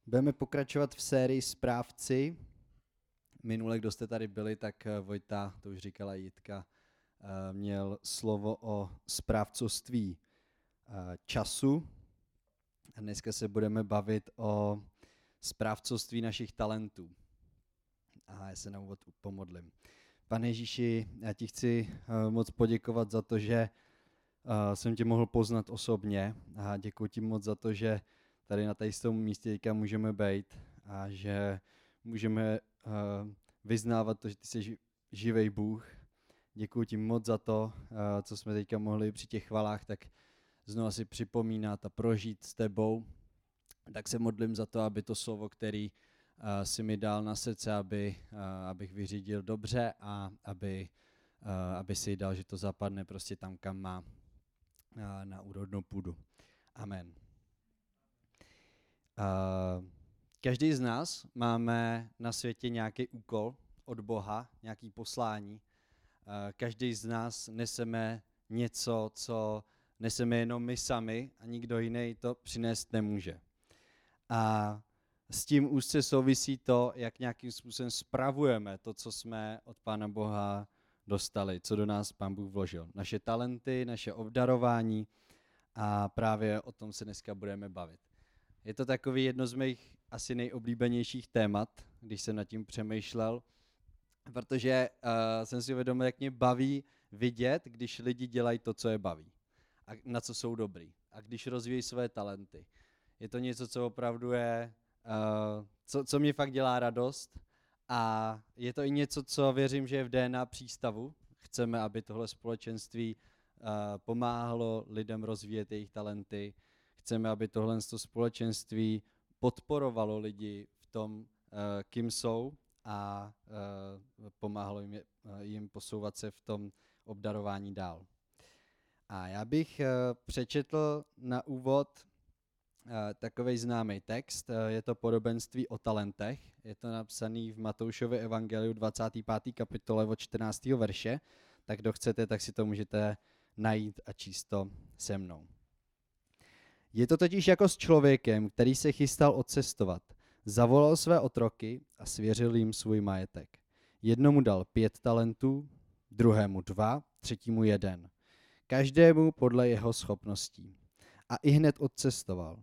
Budeme pokračovat v sérii Správci. Minule, kdo jste tady byli, tak Vojta, to už říkala Jitka, měl slovo o správcovství času. A dneska se budeme bavit o správcovství našich talentů. A já se na úvod pomodlím. Pane Ježíši, já ti chci moc poděkovat za to, že jsem tě mohl poznat osobně a děkuji ti moc za to, že tady na tom místě teďka můžeme být a že můžeme vyznávat to, že ty jsi živej Bůh. Děkuji ti moc za to, co jsme teďka mohli při těch chvalách tak znovu si připomínat a prožít s tebou. Tak se modlím za to, aby to slovo, který si mi dal na srdce, abych vyřídil dobře a aby si dal, že to zapadne prostě tam, kam má, na úrodnou půdu. Amen. Každý z nás máme na světě nějaký úkol od Boha, nějaký poslání. Každý z nás neseme něco, co neseme jenom my sami a nikdo jiný to přinést nemůže. A s tím úzce souvisí to, jak nějakým způsobem spravujeme to, co jsme od Pána Boha dostali, co do nás Pán Bůh vložil. Naše talenty, naše obdarování a právě o tom se dneska budeme bavit. Je to takový jedno z mých asi nejoblíbenějších témat, když jsem nad tím přemýšlel, protože jsem si uvědomil, jak mě baví vidět, když lidi dělají to, co je baví a na co jsou dobrý a když rozvíjí své talenty. Je to něco, co opravdu je, co mě fakt dělá radost a je to i něco, co věřím, že je v DNA přístavu. Chceme, aby tohle společenství pomáhalo lidem rozvíjet jejich talenty. Chceme, aby tohle společenství podporovalo lidi v tom, kým jsou a pomáhalo jim posouvat se v tom obdarování dál. A já bych přečetl na úvod takovej známý text. Je to podobenství o talentech. Je to napsaný v Matoušově evangeliu 25. kapitole od 14. verše. Tak kdo chcete, tak si to můžete najít a číst to se mnou. Je to totiž jako s člověkem, který se chystal odcestovat. Zavolal své otroky a svěřil jim svůj majetek. Jednomu dal 5 talentů, druhému 2, třetímu 1. Každému podle jeho schopností. A ihned odcestoval.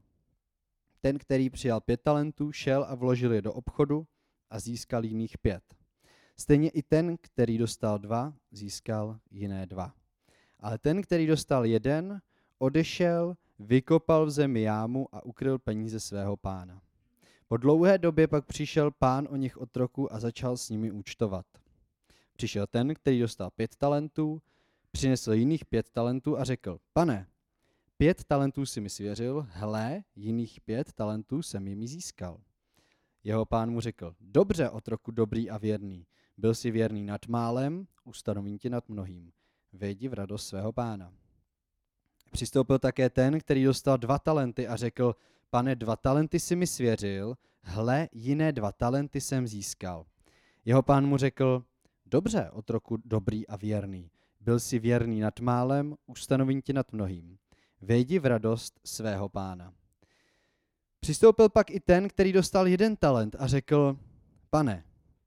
Ten, který přijal 5 talentů, šel a vložil je do obchodu a získal jiných 5. Stejně i ten, který dostal 2, získal jiné 2. Ale ten, který dostal 1, odešel, vykopal v zemi jámu a ukryl peníze svého pána. Po dlouhé době pak přišel pán o nich otroků a začal s nimi účtovat. Přišel ten, který dostal 5 talentů, přinesl jiných 5 talentů a řekl: Pane, 5 talentů si mi svěřil, hle, jiných 5 talentů jsem jimi získal. Jeho pán mu řekl: Dobře, otroku dobrý a věrný, byl jsi věrný nad málem, ustanovím tě nad mnohým. Vejdi v radost svého pána. Přistoupil také ten, který dostal 2 talenty a řekl: Pane, 2 talenty si mi svěřil, hle, jiné 2 talenty jsem získal. Jeho pán mu řekl: Dobře, otroku dobrý a věrný, byl jsi věrný nad málem, ustanovím tě nad mnohým. Vejdi v radost svého pána. Přistoupil pak i ten, který dostal 1 talent a řekl: Pane,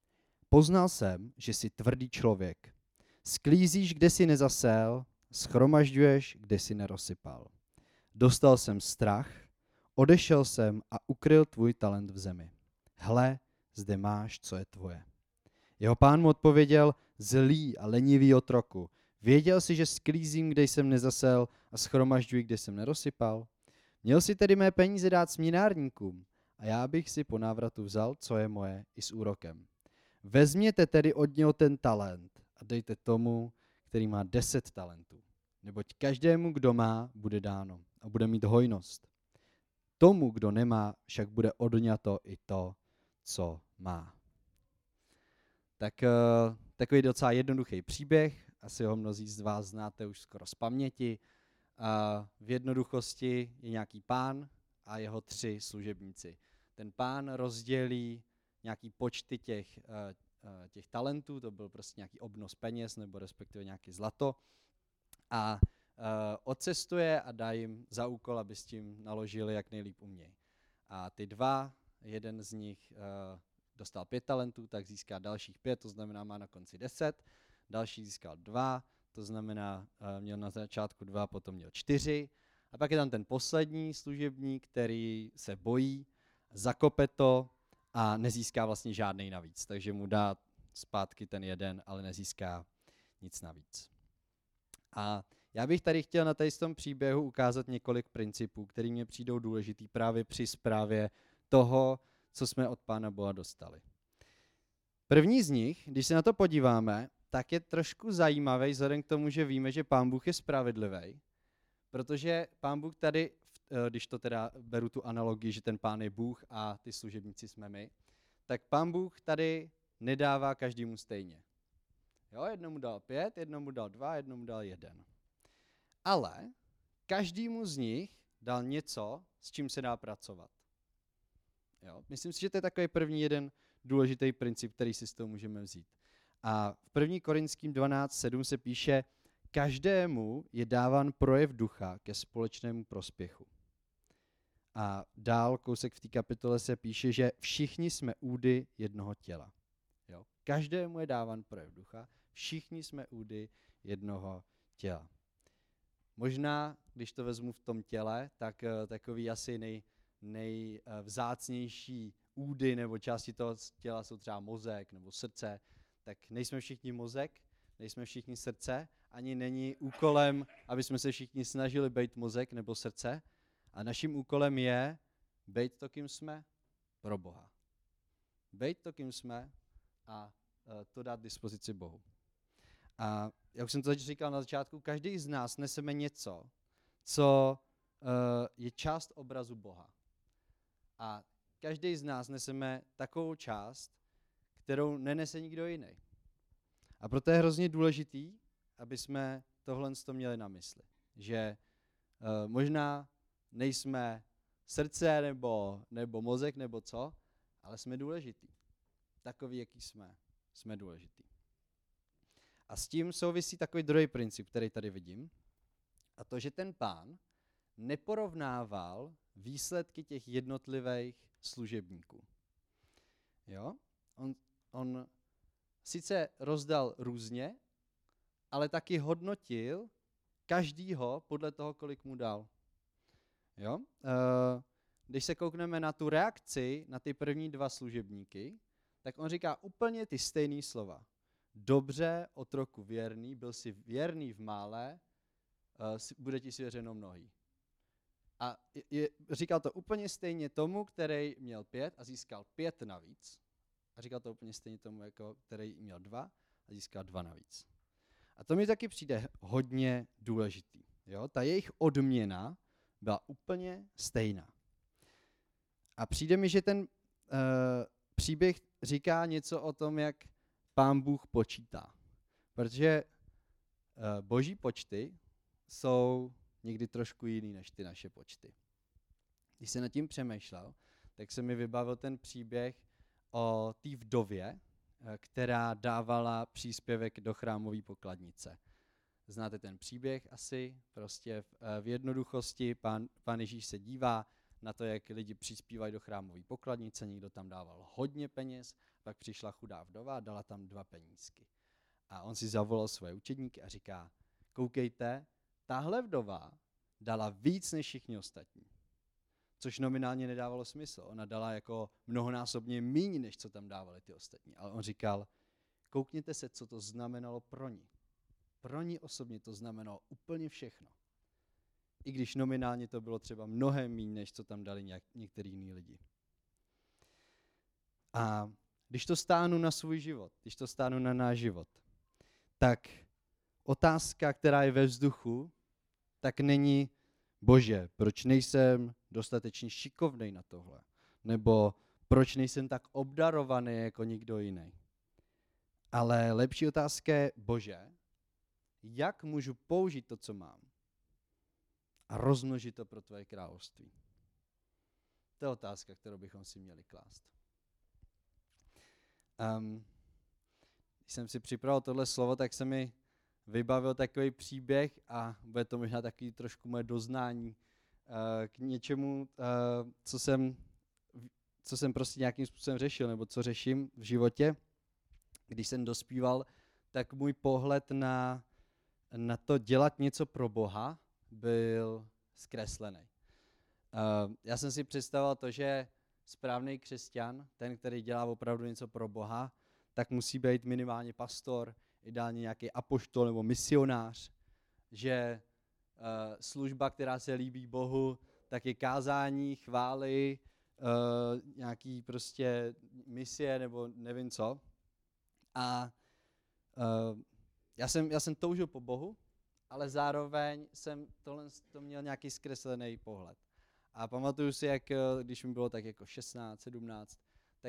poznal jsem, že jsi tvrdý člověk. Sklízíš, kde jsi nezasel, shromažďuješ, kde jsi nerozsypal. Dostal jsem strach, odešel jsem a ukryl tvůj talent v zemi. Hle, zde máš, co je tvoje. Jeho pán mu odpověděl: Zlý a lenivý otroku, věděl jsi, že sklízím, kde jsem nezasel a shromažďuji, kde jsem nerozsypal? Měl si tedy mé peníze dát směnárníkům a já bych si po návratu vzal, co je moje, i s úrokem. Vezměte tedy od něho ten talent a dejte tomu, který má 10 talentů. Neboť každému, kdo má, bude dáno a bude mít hojnost. Tomu, kdo nemá, však bude odňato i to, co má. Tak takový docela jednoduchý příběh, asi ho mnozí z vás znáte už skoro z paměti. V jednoduchosti je nějaký pán a jeho 3 služebníci. Ten pán rozdělí nějaký počty těch talentů, to byl prostě nějaký obnos peněz nebo respektive nějaký zlato a odcestuje a dá jim za úkol, aby s tím naložili, jak nejlíp umějí. A ty 2 jeden z nich dostal 5 talentů, tak získá dalších 5, to znamená má na konci 10. Další získal 2, to znamená měl na začátku 2, potom měl 4. A pak je tam ten poslední služebník, který se bojí, zakope to a nezíská vlastně žádnej navíc. Takže mu dá zpátky ten jeden, ale nezíská nic navíc. A já bych tady chtěl na tom příběhu ukázat několik principů, které mě přijdou důležitý právě při správě toho, co jsme od Pána Boha dostali. První z nich, když se na to podíváme, tak je trošku zajímavý, vzhledem k tomu, že víme, že Pán Bůh je spravedlivý, protože Pán Bůh tady, když to teda beru tu analogii, že ten Pán je Bůh a ty služebníci jsme my, tak Pán Bůh tady nedává každému stejně. Jo, jednomu dal 5, jednomu dal 2, jednomu dal 1. Ale každému z nich dal něco, s čím se dá pracovat. Jo? Myslím si, že to je takový první jeden důležitý princip, který si z toho můžeme vzít. A v 1. Korinským 12:7 se píše, každému je dáván projev ducha ke společnému prospěchu. A dál kousek v té kapitole se píše, že všichni jsme údy jednoho těla. Jo? Každému je dáván projev ducha, všichni jsme údy jednoho těla. Možná, když to vezmu v tom těle, tak takový asi nejvzácnější údy nebo části toho těla jsou třeba mozek nebo srdce, tak nejsme všichni mozek, nejsme všichni srdce, ani není úkolem, aby jsme se všichni snažili být mozek nebo srdce, a naším úkolem je být to, kým jsme, pro Boha. Být to, kým jsme a to dát dispozici Bohu. A jak jsem to říkal na začátku, každý z nás neseme něco, co je část obrazu Boha. A každý z nás neseme takovou část, kterou nenese nikdo jiný. A proto je hrozně důležitý, aby jsme tohle měli na mysli. Že možná nejsme srdce nebo mozek nebo co, ale jsme důležitý. Takový, jaký jsme důležitý. A s tím souvisí takový druhý princip, který tady vidím, a to, že ten Pán neporovnával výsledky těch jednotlivých služebníků. Jo? On sice rozdal různě, ale taky hodnotil každýho podle toho, kolik mu dal. Jo? Když se koukneme na tu reakci na ty první 2 služebníky, tak on říká úplně ty stejné slova. Dobře, otroku věrný, byl jsi věrný v mále, bude ti svěřeno mnohý. A říkal to úplně stejně tomu, který měl 5 a získal 5 navíc. A říkal to úplně stejně tomu, jako který měl 2 a získal 2 navíc. A to mi taky přijde hodně důležitý. Jo? Ta jejich odměna byla úplně stejná. A přijde mi, že ten příběh říká něco o tom, jak Pán Bůh počítá. Protože boží počty jsou někdy trošku jiný než ty naše počty. Když jsem nad tím přemýšlel, tak se mi vybavil ten příběh o té vdově, která dávala příspěvek do chrámové pokladnice. Znáte ten příběh asi? Prostě v jednoduchosti pán Ježíš se dívá na to, jak lidi přispívají do chrámové pokladnice, někdo tam dával hodně peněz, pak přišla chudá vdova a dala tam 2 penízky. A on si zavolal své učedníky a říká, koukejte, tahle vdova dala víc než všichni ostatní. Což nominálně nedávalo smysl. Ona dala jako mnohonásobně míň, než co tam dávali ty ostatní. Ale on říkal, koukněte se, co to znamenalo pro ní. Pro ní osobně to znamenalo úplně všechno. I když nominálně to bylo třeba mnohem míň, než co tam dali některý jiný lidi. A když to stáhnu na svůj život, když to stáhnu na náš život, tak otázka, která je ve vzduchu, tak není, Bože, proč nejsem dostatečně šikovnej na tohle? Nebo proč nejsem tak obdarovaný jako nikdo jiný? Ale lepší otázka je, Bože, jak můžu použít to, co mám a rozmnožit to pro tvoje království? To je otázka, kterou bychom si měli klást. Když jsem si připravil tohle slovo, tak se mi vybavil takový příběh a bude to možná takový trošku moje doznání k něčemu, co jsem prostě nějakým způsobem řešil, nebo co řeším v životě, když jsem dospíval, tak můj pohled na to dělat něco pro Boha byl zkreslený. Já jsem si představoval to, že správný křesťan, ten, který dělá opravdu něco pro Boha, tak musí být minimálně pastor, ideálně nějaký apoštol nebo misionář, že služba, která se líbí Bohu, tak je kázání, chvály, nějaký prostě misie nebo nevím co. A já jsem toužil po Bohu, ale zároveň jsem to měl nějaký zkreslený pohled. A pamatuju si, jak když mi bylo tak jako 16, 17, tak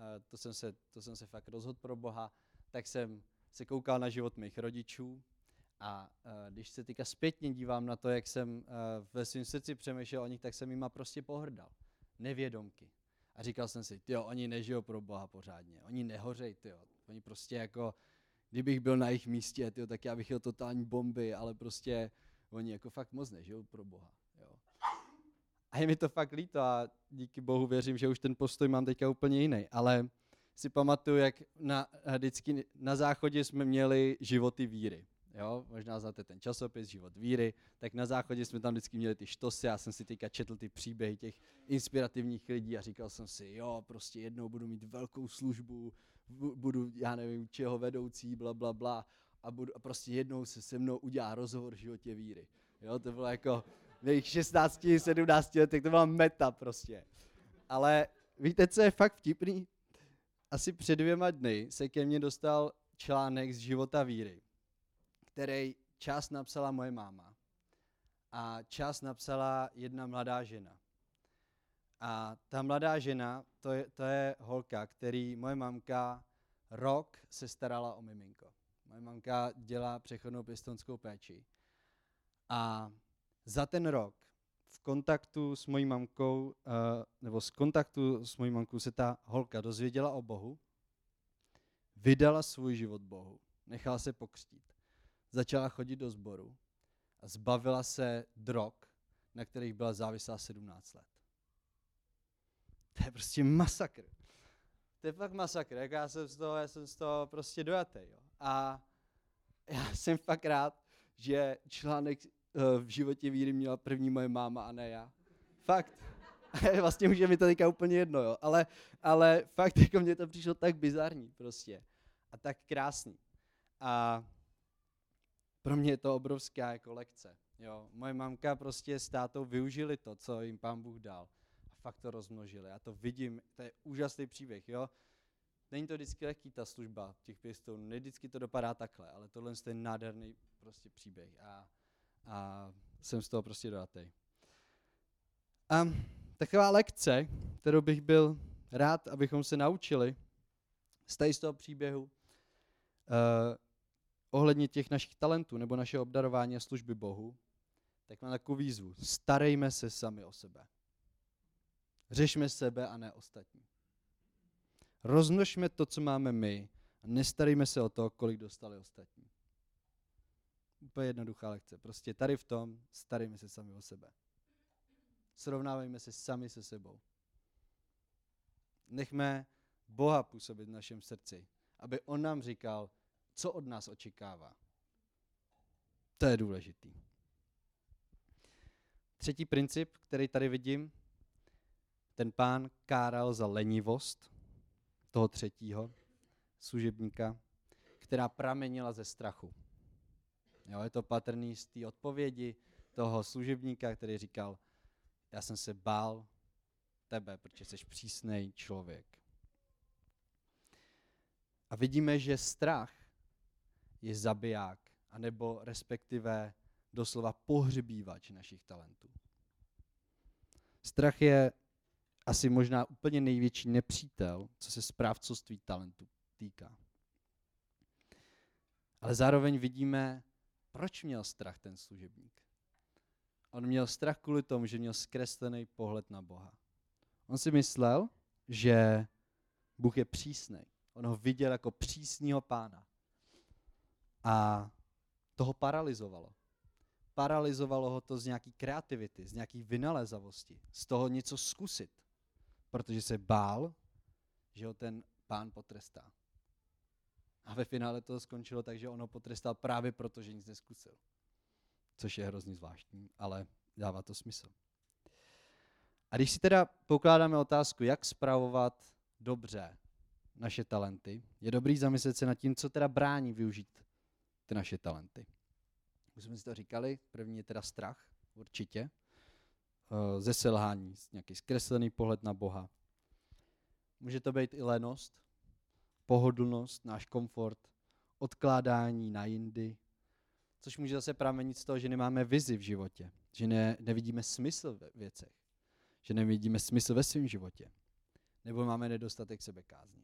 to jsem se fakt rozhodl pro Boha, tak jsem se koukal na život mých rodičů a když se teďka zpětně dívám na to, jak jsem ve svém srdci přemýšlel o nich, tak jsem jima prostě pohrdal. Nevědomky. A říkal jsem si, tyjo, oni nežijou pro Boha pořádně, oni nehořej, tyjo. Oni prostě jako, kdybych byl na jejich místě, tyjo, tak já bych jel totální bomby, ale prostě oni jako fakt moc nežijou pro Boha. Jo. A je mi to fakt líto a díky Bohu věřím, že už ten postoj mám teďka úplně jiný, ale si pamatuju, jak vždycky na záchodě jsme měli životy víry. Jo, možná znáte ten časopis Život víry, tak na záchodě jsme tam vždycky měli ty štosy, já jsem si teďka četl ty příběhy těch inspirativních lidí a říkal jsem si, jo, prostě jednou budu mít velkou službu, budu, já nevím, čeho vedoucí, bla, bla, bla, a prostě jednou se mnou udělá rozhovor v životě víry. Jo, to bylo jako v mých 16, 17 letech, to byla meta prostě. Ale víte, co je fakt vtipný? Asi před 2 dny se ke mně dostal článek z Života víry, který část napsala moje máma a část napsala jedna mladá žena. A ta mladá žena, to je holka, který moje mamka rok se starala o miminko. Moje mamka dělá přechodnou pěstounskou péči. A za ten rok v kontaktu s mojí mamkou, z kontaktu s mojí mamkou se ta holka dozvěděla o Bohu, vydala svůj život Bohu, nechala se pokřtít. Začala chodit do sboru a zbavila se drog, na kterých byla závislá 17 let. To je prostě masakr. To je fakt masakr. Jak já jsem z toho prostě dojatý. Jo. A já jsem fakt rád, že článek v Životě víry měla první moje máma a ne já. Fakt. Vlastně už je mi to teďka úplně jedno, jo. Ale fakt jako mně to přišlo tak bizarní prostě. A tak krásný. A pro mě je to obrovská jako lekce. Jo. Moje mamka prostě s tátou využili to, co jim Pán Bůh dal. A fakt to rozmnožili. Já to vidím, to je úžasný příběh. Jo. Není to vždycky lehký ta služba těch pěstounů, ne vždycky to dopadá takhle, ale tohle je nádherný prostě příběh a jsem z toho prostě dojatý. A taková lekce, kterou bych byl rád, abychom se naučili z toho příběhu, ohledně těch našich talentů nebo našeho obdarování a služby Bohu, tak mám takovou výzvu. Starejme se sami o sebe. Řešme sebe a ne ostatní. Rozmnožme to, co máme my a nestarejme se o to, kolik dostali ostatní. Úplně jednoduchá lekce. Prostě tady v tom starejme se sami o sebe. Srovnávejme se sami se sebou. Nechme Boha působit v našem srdci, aby on nám říkal, co od nás očekává. To je důležitý. Třetí princip, který tady vidím, ten Pán káral za lenivost toho třetího služebníka, která pramenila ze strachu. Jo, je to patrný z té odpovědi toho služebníka, který říkal, já jsem se bál tebe, protože jsi přísnej člověk. A vidíme, že strach je zabiják, anebo respektive doslova pohřbívač našich talentů. Strach je asi možná úplně největší nepřítel, co se správcovství talentu týká. Ale zároveň vidíme, proč měl strach ten služebník. On měl strach kvůli tomu, že měl zkreslený pohled na Boha. On si myslel, že Bůh je přísnej. On ho viděl jako přísného pána. A to ho paralyzovalo. Paralyzovalo ho to z nějaký kreativity, z nějaký vynalézavosti, z toho něco zkusit. protože se bál, že ho ten pán potrestá. A ve finále to skončilo tak, že on ho potrestal právě proto, že nic neskusil. Což je hrozně zvláštní, ale dává to smysl. A když si teda pokládáme otázku, jak spravovat dobře naše talenty, je dobrý zamyslet se nad tím, co teda brání využít ty naše talenty. Už jsme si to říkali, první je teda strach, určitě, ze selhání, nějaký zkreslený pohled na Boha. Může to být i lenost, pohodlnost, náš komfort, odkládání na jindy, což může zase pramenit z toho, že nemáme vizi v životě, že nevidíme smysl ve věcech, že nevidíme smysl ve svém životě, nebo máme nedostatek sebekázně.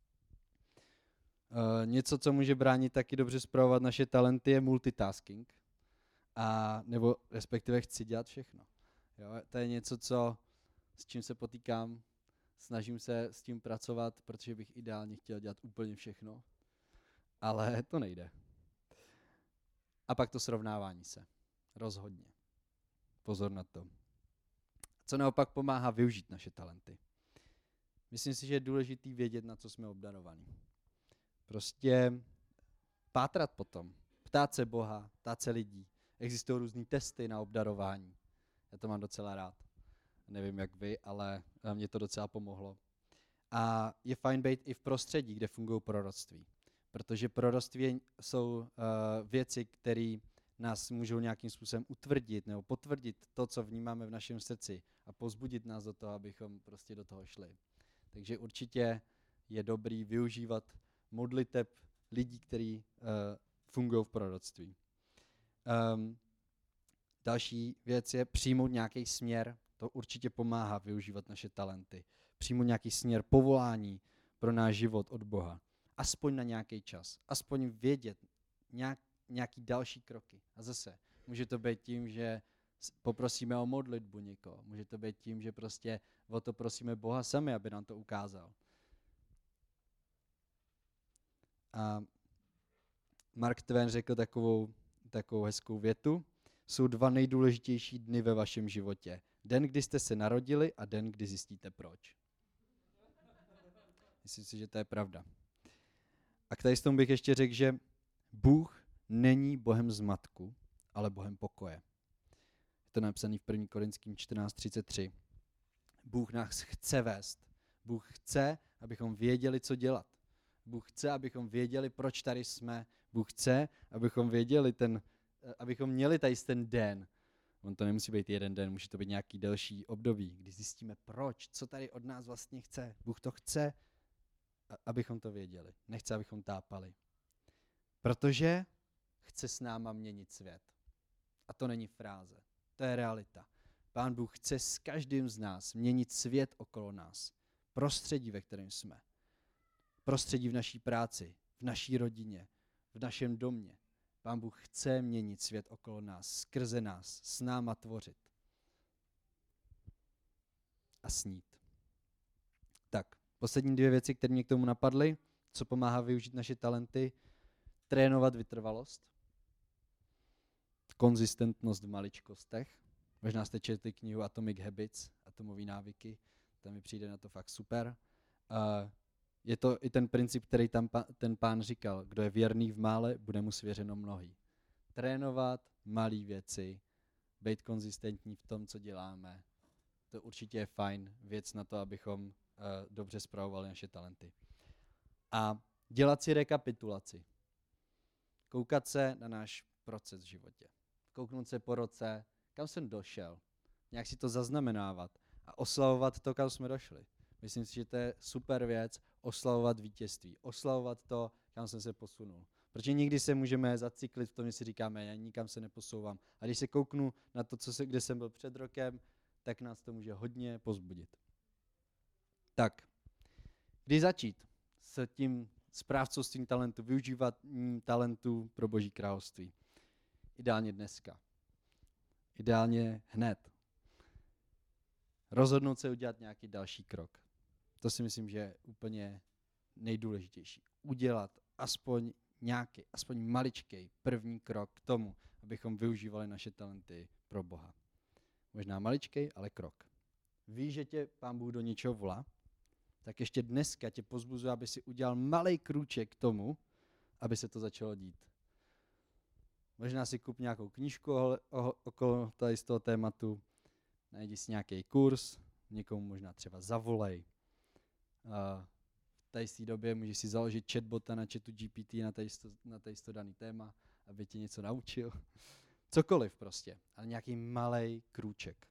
Něco, co může bránit taky dobře spravovat naše talenty, je multitasking, nebo respektive chci dělat všechno. Jo, to je něco, s čím se potýkám, snažím se s tím pracovat, protože bych ideálně chtěl dělat úplně všechno, ale to nejde. A pak to srovnávání se. Rozhodně. Pozor na to. Co naopak pomáhá využít naše talenty? Myslím si, že je důležitý vědět, na co jsme obdarovaní. Prostě pátrat potom. Ptát se Boha, ptát se lidí. Existují různý testy na obdarování. Já to mám docela rád. Nevím, jak vy, ale mě to docela pomohlo. A je fajn být i v prostředí, kde fungují proroctví. Protože proroctví jsou věci, které nás můžou nějakým způsobem utvrdit nebo potvrdit to, co vnímáme v našem srdci a povzbudit nás do toho, abychom prostě do toho šli. Takže určitě je dobrý využívat modliteb lidí, kteří fungují v proroctví. Další věc je přijmout nějaký směr. To určitě pomáhá využívat naše talenty. Přijmout nějaký směr povolání pro náš život od Boha. Aspoň na nějaký čas. Aspoň vědět nějaký další kroky. A zase, může to být tím, že poprosíme o modlitbu někoho. Může to být tím, že prostě o to prosíme Boha sami, aby nám to ukázal. A Mark Twain řekl takovou hezkou větu. Jsou dva nejdůležitější dny ve vašem životě. Den, kdy jste se narodili a den, kdy zjistíte proč. Myslím si, že to je pravda. A k tady s tomu bych ještě řekl, že Bůh není Bohem zmatku, ale Bohem pokoje. Je to napsané v 1. Korinským 14:33. Bůh nás chce vést. Bůh chce, abychom věděli, co dělat. Bůh chce, abychom věděli, proč tady jsme. Bůh chce, abychom věděli abychom měli tady ten den. On to nemusí být jeden den, může to být nějaký delší období, kdy zjistíme proč, co tady od nás vlastně chce. Bůh to chce, abychom to věděli. Nechce, abychom tápali. Protože chce s náma měnit svět. A to není fráze, to je realita. Pán Bůh chce s každým z nás měnit svět okolo nás. Prostředí, ve kterém jsme. Prostředí v naší práci, v naší rodině, v našem domě. Pán Bůh chce měnit svět okolo nás, skrze nás, s náma tvořit. A snít. Tak, poslední dvě věci, které mě k tomu napadly, co pomáhá využít naše talenty. Trénovat vytrvalost, konzistentnost v maličkostech. Možná jste četli knihu Atomic Habits, atomové návyky, tam mi přijde na to fakt super. Je to i ten princip, který tam ten pán říkal, kdo je věrný v mále, bude mu svěřeno mnohý. Trénovat malé věci, být konzistentní v tom, co děláme, to určitě je fajn věc na to, abychom dobře spravovali naše talenty. A dělat si rekapitulaci. Koukat se na náš proces v životě. Kouknout se po roce, kam jsem došel. Nějak si to zaznamenávat a oslavovat to, kam jsme došli. Myslím si, že to je super věc, oslavovat vítězství. Oslavovat to, kam jsem se posunul. Protože někdy se můžeme zacyklit v tom, že si říkáme, já nikam se neposouvám. A když se kouknu na to, kde jsem byl před rokem, tak nás to může hodně povzbudit. Tak, kdy začít s tím správcovstvím talentu, využívat talentů pro Boží království? Ideálně dneska. Ideálně hned. Rozhodnout se udělat nějaký další krok. To si myslím, že je úplně nejdůležitější. Udělat aspoň maličkej první krok k tomu, abychom využívali naše talenty pro Boha. Možná maličkej, ale krok. víš, že tě Pán Bůh do něčeho volá, tak ještě dneska tě pozbuzuji, aby si udělal malej krůček k tomu, aby se to začalo dít. Možná si kup nějakou knížku okolo tady z toho tématu, najdi si nějaký kurz, někomu možná třeba zavolej. V té době můžeš si založit chatbota na chatu GPT na to daný téma, aby tě něco naučil. Cokoliv prostě, ale nějaký malej krůček.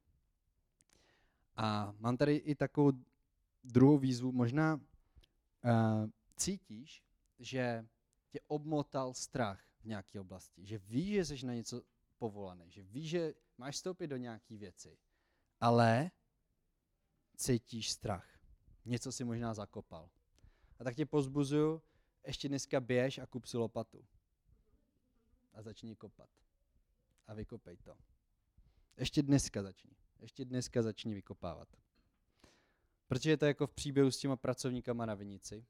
A mám tady i takovou druhou výzvu. Možná cítíš, že tě obmotal strach v nějaké oblasti, že víš, že jsi na něco povolaný, že víš, že máš vstoupit do nějaké věci, ale cítíš strach. Něco si možná zakopal. A tak tě pozbuzuju, ještě dneska běž a kup si lopatu. A začni kopat. A vykopej to. Ještě dneska začni vykopávat. Protože je to jako v příběhu s těma pracovníkama na vinici,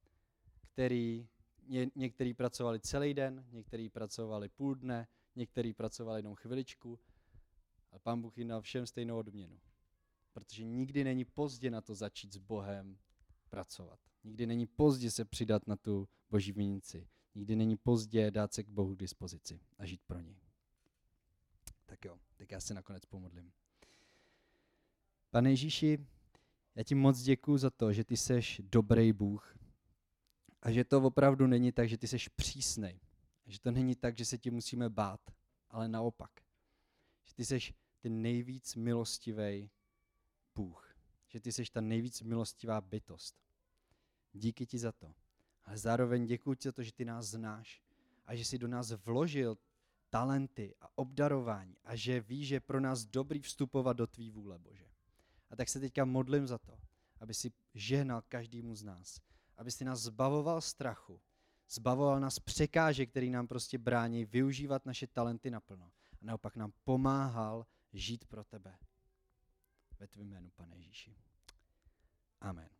někteří pracovali celý den, někteří pracovali půl dne, někteří pracovali jenom chviličku, a Pán Bůh jim dal všem stejnou odměnu. Protože nikdy není pozdě na to začít s Bohem pracovat. Nikdy není pozdě se přidat na tu Boží vinici. Nikdy není pozdě dát se k Bohu k dispozici a žít pro něj. Tak jo, tak já se nakonec pomodlím. Pane Ježíši, já ti moc děkuju za to, že ty seš dobrý Bůh a že to opravdu není tak, že ty seš přísnej. Že to není tak, že se ti musíme bát, ale naopak. Že ty seš ten nejvíc milostivý Bůh. Že ty seš ta nejvíc milostivá bytost. Díky ti za to. Ale zároveň děkuji ti za to, že ty nás znáš a že jsi do nás vložil talenty a obdarování a že víš, že je pro nás dobrý vstupovat do tvý vůle, Bože. A tak se teďka modlím za to, aby si žehnal každému z nás. Aby si nás zbavoval strachu, zbavoval nás překážek, který nám prostě brání využívat naše talenty naplno. A naopak nám pomáhal žít pro tebe. Ve tvém jménu, Pane Ježíši. Amen.